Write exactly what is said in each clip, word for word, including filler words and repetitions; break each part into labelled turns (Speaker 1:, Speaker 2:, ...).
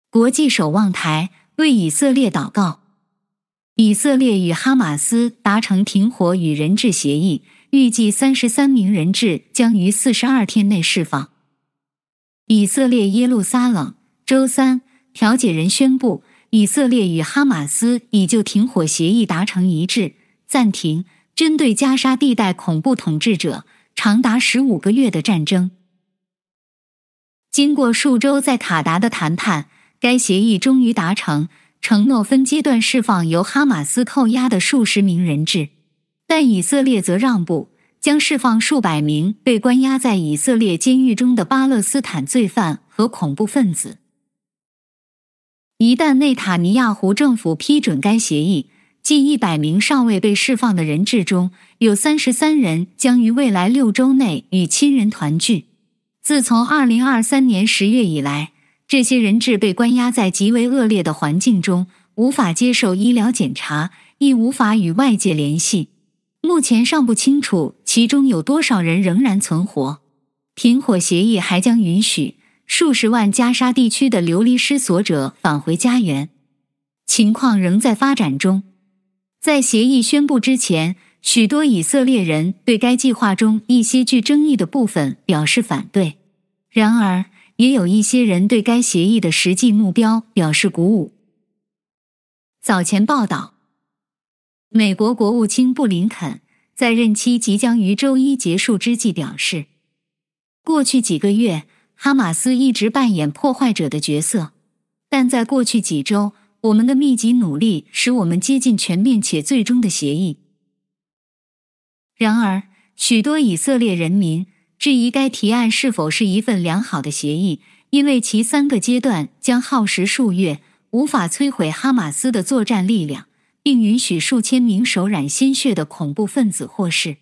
Speaker 1: 国际守望台为以色列祷告。以色列与哈马斯达成停火与人质协议，预计三十三名人质将于四十二天内释放。以色列耶路撒冷周三，调解人宣布，以色列与哈马斯已就停火协议达成一致，暂停针对加沙地带恐怖统治者长达十五个月的战争。经过数周在卡达的谈判，该协议终于达成，承诺分阶段释放由哈马斯扣押的数十名人质，但以色列则让步，将释放数百名被关押在以色列监狱中的巴勒斯坦罪犯和恐怖分子。一旦内塔尼亚胡政府批准该协议，近一百名尚未被释放的人质中，有三十三人将于未来六周内与亲人团聚。自从二零二三年十月以来，这些人质被关押在极为恶劣的环境中，无法接受医疗检查，亦无法与外界联系。目前尚不清楚其中有多少人仍然存活。停火协议还将允许数十万加沙地区的流离失所者返回家园。情况仍在发展中。在协议宣布之前，许多以色列人对该计划中一些具争议的部分表示反对。然而，也有一些人对该协议的实际目标表示鼓舞。早前报道，美国国务卿布林肯在任期即将于周一结束之际表示，过去几个月，哈马斯一直扮演破坏者的角色，但在过去几周，我们的密集努力使我们接近全面且最终的协议。然而，许多以色列人民质疑该提案是否是一份良好的协议，因为其三个阶段将耗时数月，无法摧毁哈马斯的作战力量，并允许数千名手染鲜血的恐怖分子获释。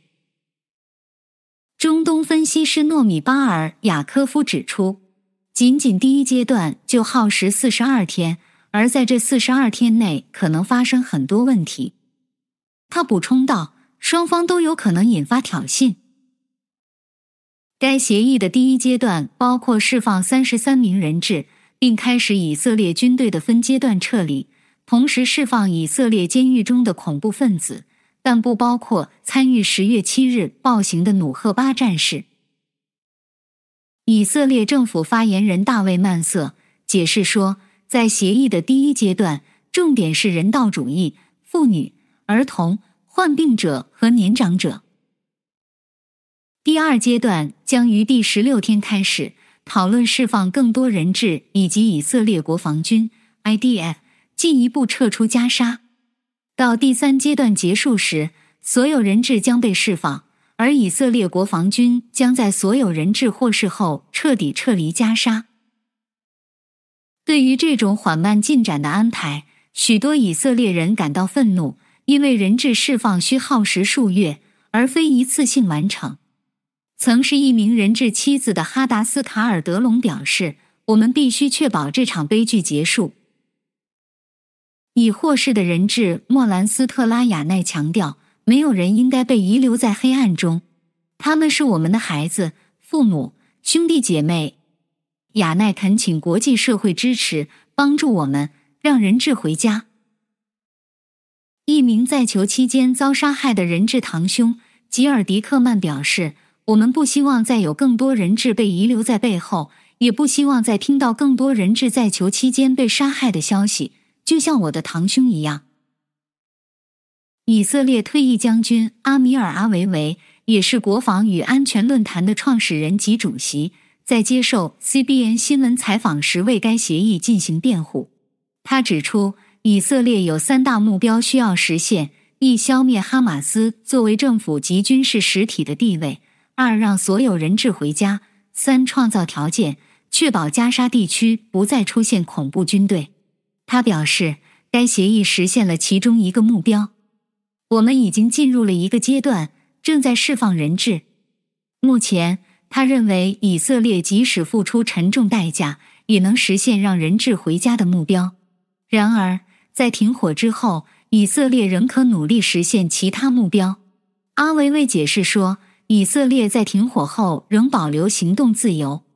Speaker 1: 中东分析师诺米巴尔·雅科夫指出，仅仅第一阶段就耗时四十二天，而在这四十二天内可能发生很多问题。他补充道，双方都有可能引发挑衅。该协议的第一阶段包括释放三十三名人质，并开始以色列军队的分阶段撤离，同时释放以色列监狱中的恐怖分子，但不包括参与十月七日暴行的努赫巴战士。以色列政府发言人大卫·曼瑟解释说，在协议的第一阶段，重点是人道主义、妇女、儿童、患病者和年长者。第二阶段将于第十六天开始，讨论释放更多人质以及以色列国防军 I D F 进一步撤出加沙。到第三阶段结束时，所有人质将被释放，而以色列国防军将在所有人质获释后彻底撤离加沙。对于这种缓慢进展的安排，许多以色列人感到愤怒，因为人质释放需耗时数月，而非一次性完成。曾是一名人质妻子的哈达斯卡尔德隆表示，我们必须确保这场悲剧结束。已获释的人质莫兰斯特拉雅奈强调，没有人应该被遗留在黑暗中，他们是我们的孩子、父母、兄弟姐妹。雅奈恳请国际社会支持，帮助我们，让人质回家。一名在囚期间遭杀害的人质堂兄吉尔迪克曼表示，我们不希望再有更多人质被遗留在背后，也不希望再听到更多人质在囚期间被杀害的消息，就像我的堂兄一样。以色列退役将军阿米尔·阿维维也是国防与安全论坛的创始人及主席，在接受 C B N 新闻采访时为该协议进行辩护。他指出，以色列有三大目标需要实现：一、消灭哈马斯作为政府及军事实体的地位；二、让所有人质回家；三、创造条件，确保加沙地区不再出现恐怖军队。他表示，该协议实现了其中一个目标。我们已经进入了一个阶段，正在释放人质。目前，他认为以色列即使付出沉重代价，也能实现让人质回家的目标。然而，在停火之后，以色列仍可努力实现其他目标。阿维维解释说，以色列在停火后仍保留行动自由。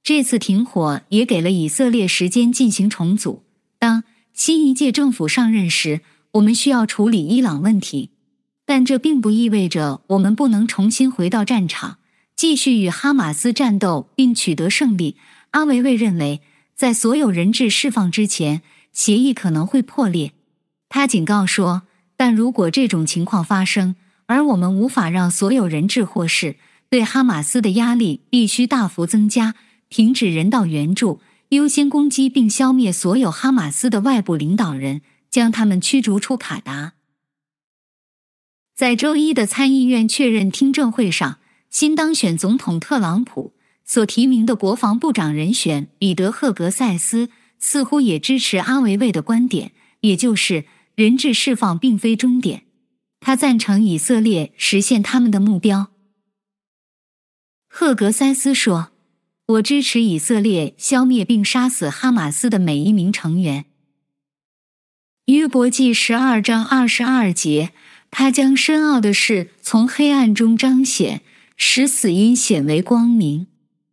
Speaker 1: 这次停火也给了以色列时间进行重组。当新一届政府上任时，我们需要处理伊朗问题，但这并不意味着我们不能重新回到战场，继续与哈马斯战斗并取得胜利。阿维卫认为，在所有人质释放之前，协议可能会破裂。他警告说，但如果这种情况发生，而我们无法让所有人质获释，对哈马斯的压力必须大幅增加，停止人道援助，优先攻击并消灭所有哈马斯的外部领导人，将他们驱逐出卡达。在周一的参议院确认听证会上，新当选总统特朗普所提名的国防部长人选彼得·赫格塞斯似乎也支持阿维卫的观点，也就是人质释放并非终点。他赞成以色列实现他们的目标。赫格塞斯说，我支持以色列消灭并杀死哈马斯的每一名成员。约伯记十二章二十二节，他将深奥的事从黑暗中彰显，使死因显为光明。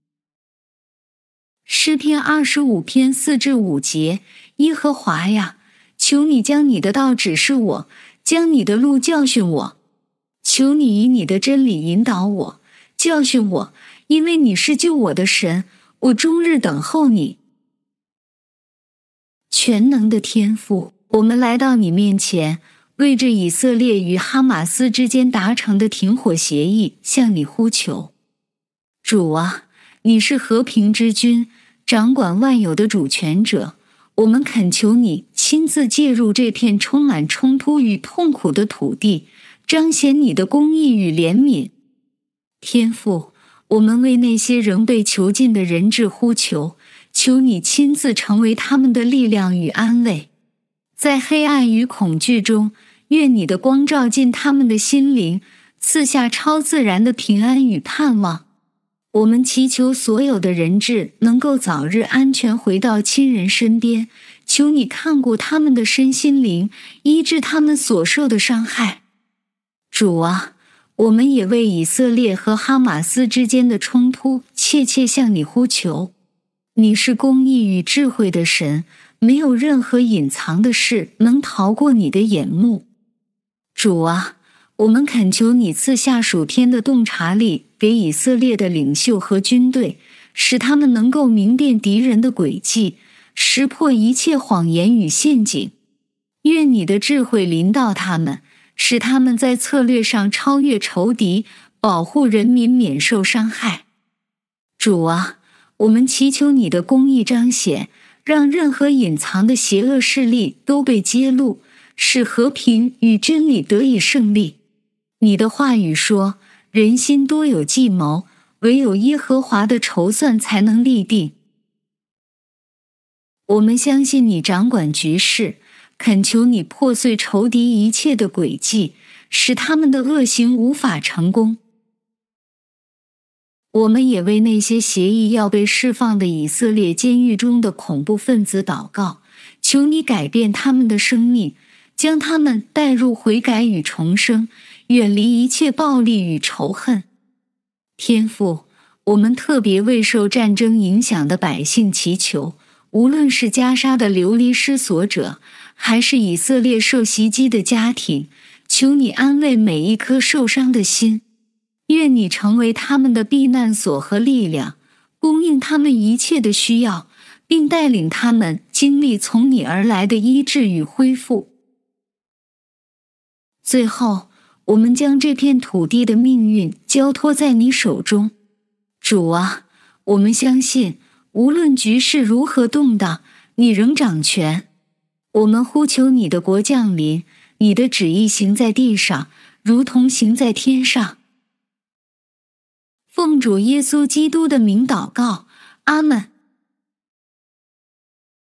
Speaker 1: 诗篇二十五篇四至五节，耶和华呀，求你将你的道指示我，将你的路教训我。求你以你的真理引导我，教训我，因为你是救我的神，我终日等候你。全能的天父，我们来到你面前，为着以色列与哈马斯之间达成的停火协议向你呼求。主啊，你是和平之君，掌管万有的主权者，我们恳求你亲自介入这片充满冲突与痛苦的土地，彰显你的公义与怜悯。天父，我们为那些仍被囚禁的人质呼求，求你亲自成为他们的力量与安慰。在黑暗与恐惧中，愿你的光照进他们的心灵，赐下超自然的平安与盼望。我们祈求所有的人质能够早日安全回到亲人身边，求你看顾他们的身心灵，医治他们所受的伤害。主啊，我们也为以色列和哈马斯之间的冲突切切向你呼求。你是公义与智慧的神，没有任何隐藏的事能逃过你的眼目。主啊，我们恳求你赐下属天的洞察力给以色列的领袖和军队，使他们能够明辨敌人的诡计，识破一切谎言与陷阱。愿你的智慧临到他们，使他们在策略上超越仇敌，保护人民免受伤害。主啊，我们祈求你的公义彰显，让任何隐藏的邪恶势力都被揭露，使和平与真理得以胜利。你的话语说，人心多有计谋，唯有耶和华的筹算才能立定。我们相信你掌管局势，恳求你破碎仇敌一切的诡计，使他们的恶行无法成功。我们也为那些协议要被释放的以色列监狱中的恐怖分子祷告，求你改变他们的生命，将他们带入悔改与重生，远离一切暴力与仇恨。天父，我们特别为受战争影响的百姓祈求，无论是加沙的流离失所者，还是以色列受袭击的家庭，求你安慰每一颗受伤的心。愿你成为他们的避难所和力量，供应他们一切的需要，并带领他们经历从你而来的医治与恢复。最后，我们将这片土地的命运交托在你手中。主啊，我们相信，无论局势如何动荡，你仍掌权。我们呼求你的国降临，你的旨意行在地上，如同行在天上。奉主耶稣基督的名祷告，阿们。